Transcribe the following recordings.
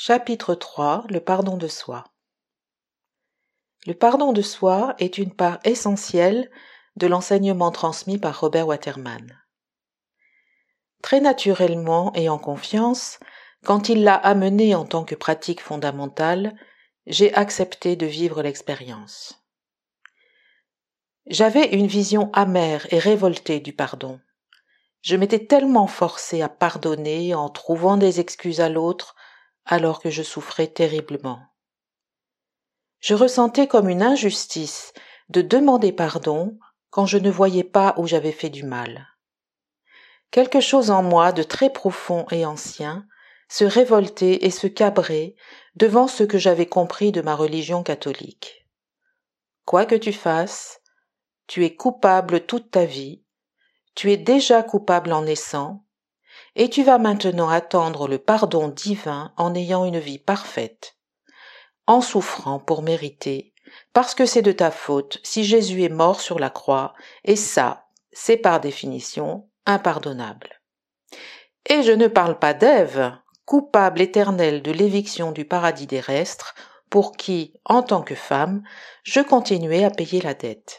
Chapitre 3. Le pardon de soi. Le pardon de soi est une part essentielle de l'enseignement transmis par Robert Waterman. Très naturellement et en confiance, quand il l'a amené en tant que pratique fondamentale, j'ai accepté de vivre l'expérience. J'avais une vision amère et révoltée du pardon. Je m'étais tellement forcée à pardonner en trouvant des excuses à l'autre alors que je souffrais terriblement. Je ressentais comme une injustice de demander pardon quand je ne voyais pas où j'avais fait du mal. Quelque chose en moi de très profond et ancien se révoltait et se cabrait devant ce que j'avais compris de ma religion catholique. Quoi que tu fasses, tu es coupable toute ta vie, tu es déjà coupable en naissant, et tu vas maintenant attendre le pardon divin en ayant une vie parfaite, en souffrant pour mériter, parce que c'est de ta faute si Jésus est mort sur la croix, et ça, c'est par définition impardonnable. Et je ne parle pas d'Ève, coupable éternelle de l'éviction du paradis terrestre, pour qui, en tant que femme, je continuais à payer la dette.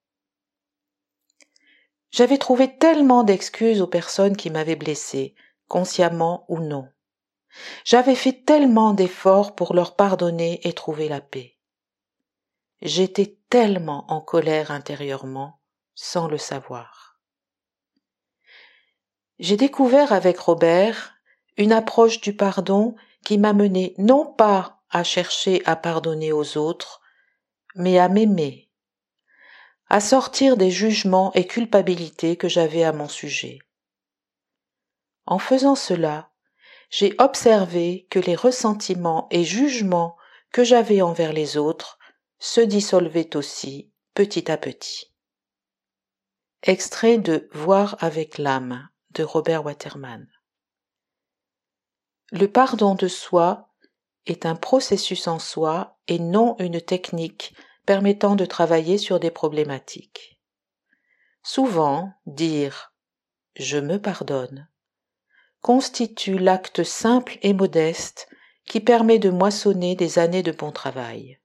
J'avais trouvé tellement d'excuses aux personnes qui m'avaient blessée, consciemment ou non. J'avais fait tellement d'efforts pour leur pardonner et trouver la paix. J'étais tellement en colère intérieurement, sans le savoir. J'ai découvert avec Robert une approche du pardon qui m'a mené non pas à chercher à pardonner aux autres, mais à m'aimer, à sortir des jugements et culpabilités que j'avais à mon sujet. En faisant cela, j'ai observé que les ressentiments et jugements que j'avais envers les autres se dissolvaient aussi petit à petit. Extrait de Voir avec l'âme de Robert Waterman. Le pardon de soi est un processus en soi et non une technique permettant de travailler sur des problématiques. Souvent, dire « je me pardonne » constitue l'acte simple et modeste qui permet de moissonner des années de bon travail.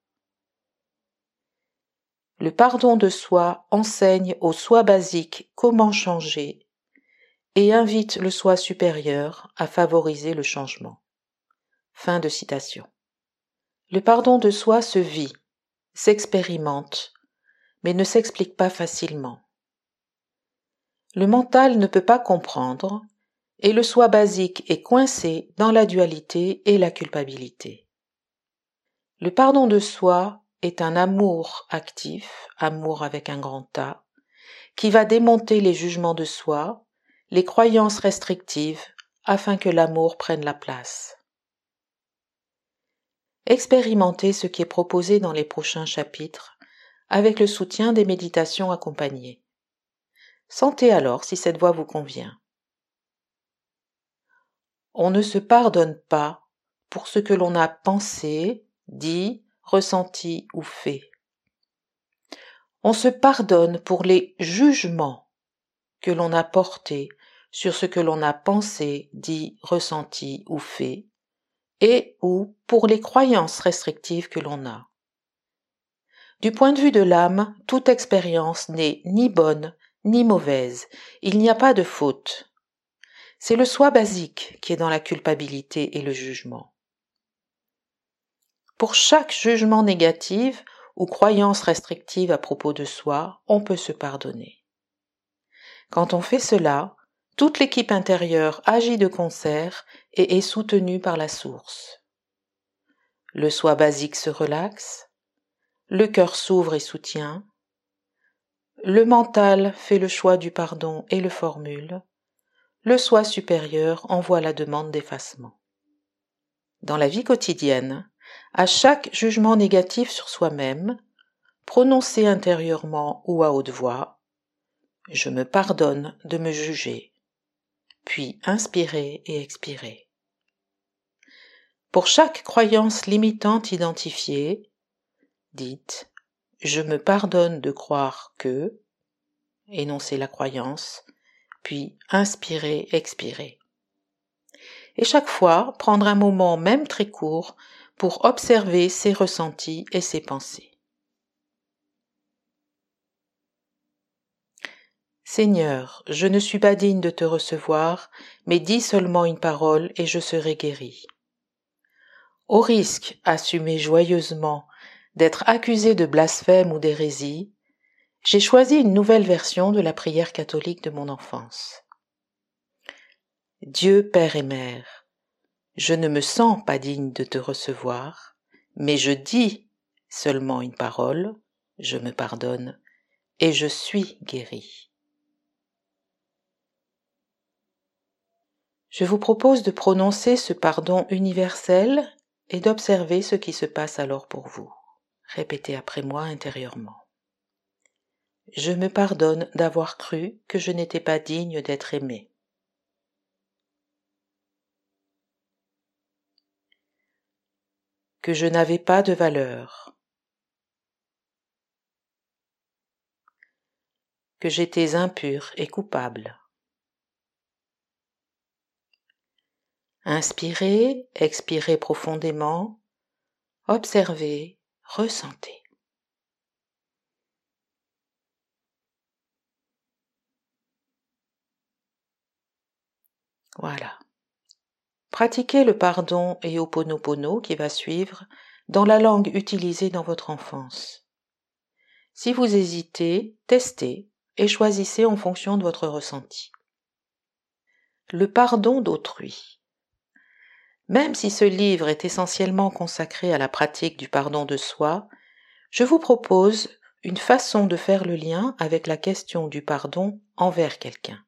Le pardon de soi enseigne au soi basique comment changer et invite le soi supérieur à favoriser le changement. Fin de citation. Le pardon de soi se vit, s'expérimente, mais ne s'explique pas facilement. Le mental ne peut pas comprendre et le soi basique est coincé dans la dualité et la culpabilité. Le pardon de soi est un amour actif, amour avec un grand A, qui va démonter les jugements de soi, les croyances restrictives, afin que l'amour prenne la place. Expérimentez ce qui est proposé dans les prochains chapitres avec le soutien des méditations accompagnées. Sentez alors si cette voie vous convient. On ne se pardonne pas pour ce que l'on a pensé, dit, ressenti ou fait. On se pardonne pour les jugements que l'on a portés sur ce que l'on a pensé, dit, ressenti ou fait, et ou pour les croyances restrictives que l'on a. Du point de vue de l'âme, toute expérience n'est ni bonne ni mauvaise, il n'y a pas de faute. C'est le soi basique qui est dans la culpabilité et le jugement. Pour chaque jugement négatif ou croyance restrictive à propos de soi, on peut se pardonner. Quand on fait cela, toute l'équipe intérieure agit de concert et est soutenue par la source. Le soi basique se relaxe, le cœur s'ouvre et soutient, le mental fait le choix du pardon et le formule, le soi supérieur envoie la demande d'effacement. Dans la vie quotidienne, à chaque jugement négatif sur soi-même, prononcez intérieurement ou à haute voix « Je me pardonne de me juger », puis inspirez et expirez. Pour chaque croyance limitante identifiée, dites « Je me pardonne de croire que », énoncez la croyance, puis inspirez, expirez. et chaque fois prendre un moment, même très court, pour observer ses ressentis et ses pensées. Seigneur, je ne suis pas digne de te recevoir, mais dis seulement une parole et je serai guéri. Au risque, assumé joyeusement, d'être accusé de blasphème ou d'hérésie, j'ai choisi une nouvelle version de la prière catholique de mon enfance. Dieu Père et Mère, je ne me sens pas digne de te recevoir, mais je dis seulement une parole, je me pardonne, et je suis guéri. Je vous propose de prononcer ce pardon universel et d'observer ce qui se passe alors pour vous. Répétez après moi intérieurement. Je me pardonne d'avoir cru que je n'étais pas digne d'être aimé. Que je n'avais pas de valeur. Que j'étais impur et coupable. Inspirez, expirez profondément, observez, ressentez. Voilà. Pratiquez le pardon et Ho'oponopono qui va suivre dans la langue utilisée dans votre enfance. Si vous hésitez, testez et choisissez en fonction de votre ressenti. Le pardon d'autrui. Même si ce livre est essentiellement consacré à la pratique du pardon de soi, je vous propose une façon de faire le lien avec la question du pardon envers quelqu'un.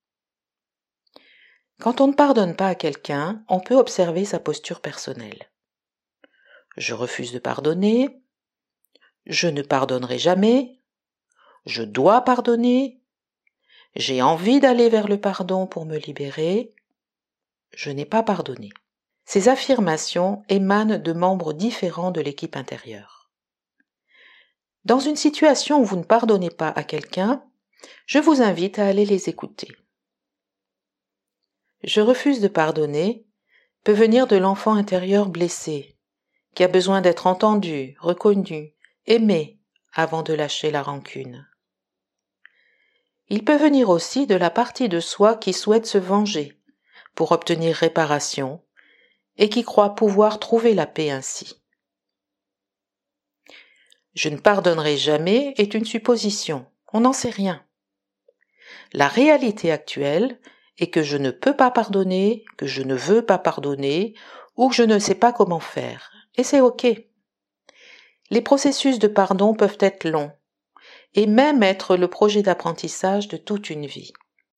Quand on ne pardonne pas à quelqu'un, on peut observer sa posture personnelle. Je refuse de pardonner, je ne pardonnerai jamais, je dois pardonner, j'ai envie d'aller vers le pardon pour me libérer, je n'ai pas pardonné. Ces affirmations émanent de membres différents de l'équipe intérieure. Dans une situation où vous ne pardonnez pas à quelqu'un, je vous invite à aller les écouter. Je refuse de pardonner peut venir de l'enfant intérieur blessé, qui a besoin d'être entendu, reconnu, aimé avant de lâcher la rancune. Il peut venir aussi de la partie de soi qui souhaite se venger pour obtenir réparation et qui croit pouvoir trouver la paix ainsi. Je ne pardonnerai jamais est une supposition, on n'en sait rien. La réalité actuelle est que je ne peux pas pardonner, que je ne veux pas pardonner ou que je ne sais pas comment faire. Et c'est ok. Les processus de pardon peuvent être longs et même être le projet d'apprentissage de toute une vie.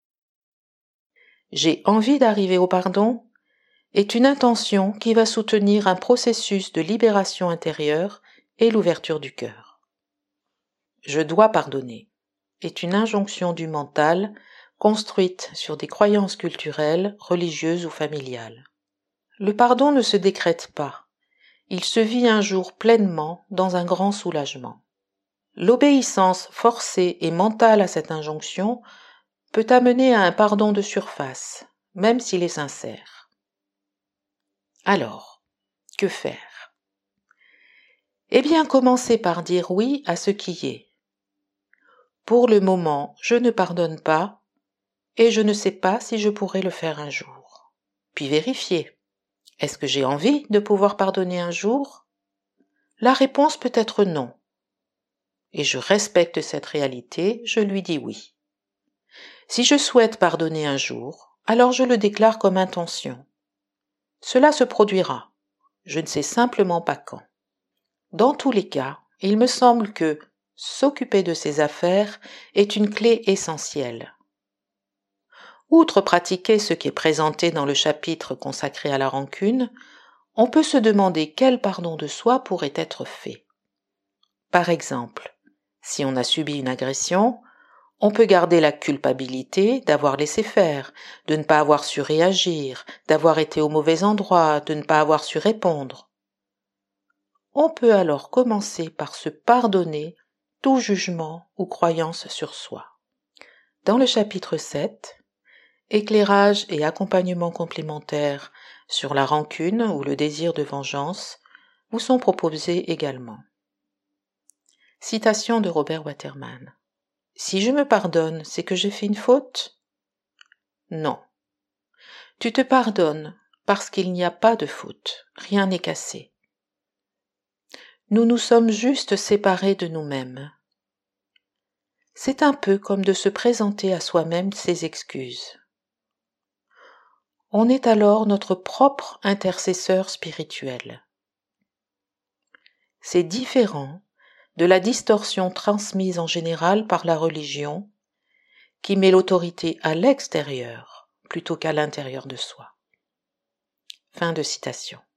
J'ai envie d'arriver au pardon est une intention qui va soutenir un processus de libération intérieure et l'ouverture du cœur. Je dois pardonner est une injonction du mental construite sur des croyances culturelles, religieuses ou familiales. Le pardon ne se décrète pas, il se vit un jour pleinement dans un grand soulagement. L'obéissance forcée et mentale à cette injonction peut amener à un pardon de surface, même s'il est sincère. Alors, que faire ? Eh bien, commencez par dire oui à ce qui est. Pour le moment, je ne pardonne pas et je ne sais pas si je pourrai le faire un jour. Puis vérifiez. Est-ce que j'ai envie de pouvoir pardonner un jour ? La réponse peut être non. Et je respecte cette réalité, je lui dis oui. Si je souhaite pardonner un jour, alors je le déclare comme intention. Cela se produira. Je ne sais simplement pas quand. Dans tous les cas, il me semble que s'occuper de ses affaires est une clé essentielle. Outre pratiquer ce qui est présenté dans le chapitre consacré à la rancune, on peut se demander quel pardon de soi pourrait être fait. Par exemple, si on a subi une agression, on peut garder la culpabilité d'avoir laissé faire, de ne pas avoir su réagir, d'avoir été au mauvais endroit, de ne pas avoir su répondre. On peut alors commencer par se pardonner tout jugement ou croyance sur soi. Dans le chapitre 7, Éclairage et accompagnement complémentaire sur la rancune ou le désir de vengeance vous sont proposés également. Citation de Robert Waterman. Si je me pardonne, c'est que j'ai fait une faute ? Non. Tu te pardonnes parce qu'il n'y a pas de faute, rien n'est cassé. Nous nous sommes juste séparés de nous-mêmes. C'est un peu comme de se présenter à soi-même ses excuses. On est alors notre propre intercesseur spirituel. C'est différent de la distorsion transmise en général par la religion, qui met l'autorité à l'extérieur plutôt qu'à l'intérieur de soi. Fin de citation.